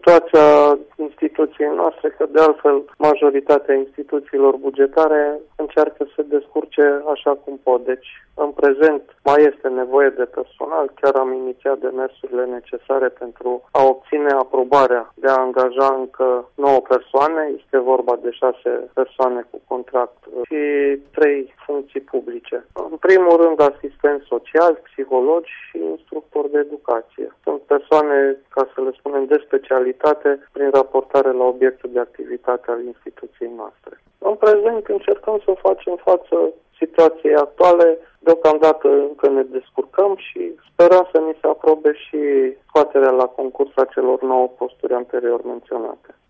situația instituției noastre, că de altfel majoritatea instituțiilor bugetare încearcă să descurce așa cum pot. Deci, în prezent, mai este nevoie de personal. Chiar am inițiat demersurile necesare pentru a obține aprobarea de a angaja încă 9 persoane. Este vorba de 6 persoane cu contract și 3 funcții publice. În primul rând, asistenți sociali, psihologi și instructori de educație. Sunt persoane, ca să le spunem, de specialitate prin raportare la obiectul de activitate al instituției noastre. În prezent încercăm să facem față situației actuale. Deocamdată încă ne descurcăm și sperăm să ni se aprobe și scoaterea la concurs a celor 9 posturi anterior menționate.